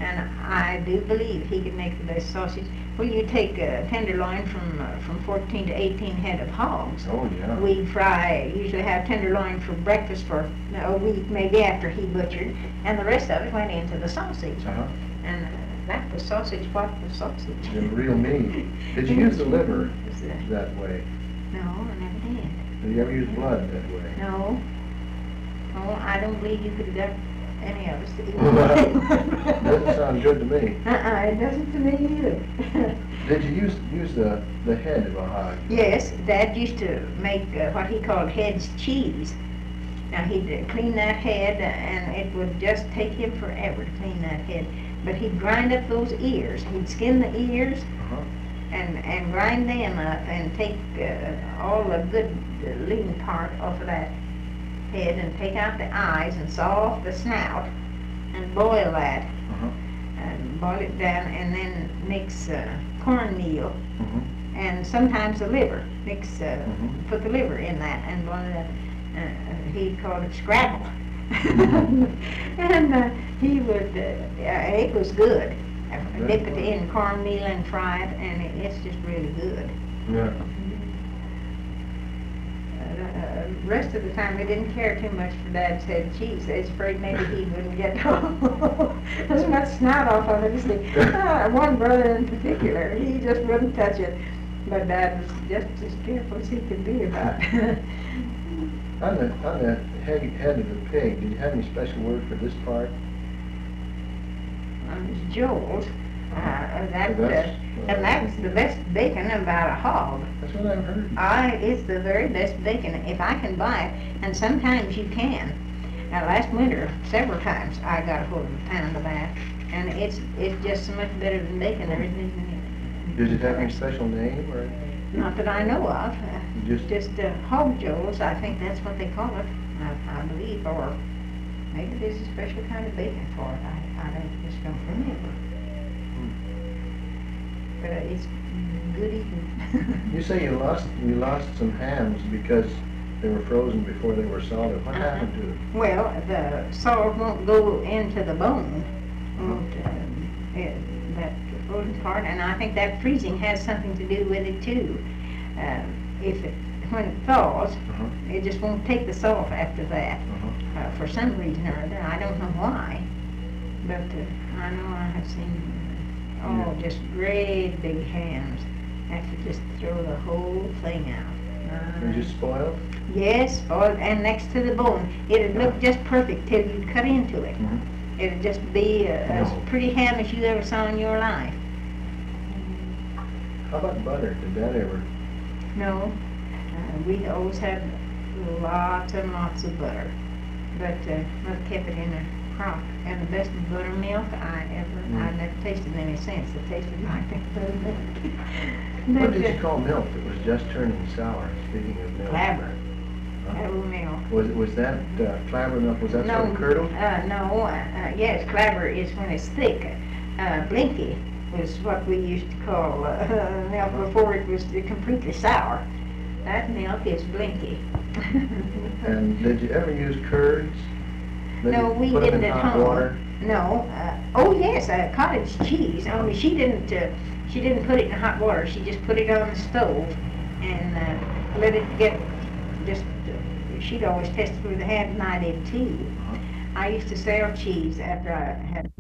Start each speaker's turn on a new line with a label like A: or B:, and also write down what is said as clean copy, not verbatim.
A: And I do believe he can make the best sausage. Well, you take a tenderloin from 14 to 18 head of hogs.
B: Oh, yeah.
A: We usually have tenderloin for breakfast for a week, maybe after he butchered, and the rest of it went into the sausage. And that was sausage, what was sausage?
B: The real meat. Did you use the liver that way?
A: No, I never did.
B: Did you ever use blood that way?
A: No. Oh, I don't believe you could have got any of us to eat.
B: Doesn't sound good to me.
A: It doesn't to me either.
B: Did you use the head of a hog?
A: Yes, Dad used to make what he called head's cheese. Now he'd clean that head, and it would just take him forever to clean that head. But he'd grind up those ears. He'd skin the ears and grind them up and take all the good lean part off of that head and take out the eyes and saw off the snout and boil that and boil it down, and then mix cornmeal and sometimes the liver. Put the liver in that and boil it up. He called it scrabble. And he would, it was good. Dip it in cornmeal and fry it, and it's just really good.
B: Yeah.
A: The rest of the time, we didn't care too much for Dad's head cheese. I was afraid maybe he wouldn't get as much snout off of it. One brother in particular, he just wouldn't touch it. But Dad was just as careful as he could be about it.
B: On the head of the pig, did you have any special word for this part?
A: It's Joel's. And that's the best bacon about a hog.
B: That's what I've heard.
A: It's the very best bacon if I can buy it, and sometimes you can. Now last winter, several times I got a hold of a pound of that, and it's just so much better than bacon. There isn't anything.
B: Did it have any special name or?
A: Not that I know of. Just hog Joel's. I think that's what they call it. I believe, or maybe there's a special kind of bacon for it. I just don't remember. But it's good eating.
B: You say you lost some hams because they were frozen before they were solid. What happened to them?
A: Well, the salt won't go into the bone. That frozen part, and I think that freezing has something to do with it too. When it thaws, it just won't take the salt after that. For some reason or other, I don't know why. But I know I have seen just great big hams have to just throw the whole thing out.
B: They're just spoiled?
A: Yes, spoiled, and next to the bone. It'd look just perfect till you cut into it. It'd just be as pretty ham as you ever saw in your life.
B: How about butter? Did that ever?
A: No, we always had lots and lots of butter, but Mother kept it in a crock. And the best buttermilk I never tasted any since. It tasted like that.
B: What did you call milk that was just turning sour? Speaking of milk.
A: Clabber. Clabber milk.
B: Was that clabber milk? Was that sort of curdled?
A: No. Yes, clabber is when it's thick. Blinky was what we used to call milk before it was completely sour. That milk is blinky.
B: And did you ever use curds?
A: No, we didn't at home.
B: Water?
A: No. Oh yes, cottage cheese. Only she didn't put it in hot water. She just put it on the stove and let it get she'd always test it with a hand, and I did too. I used to sell cheese after I had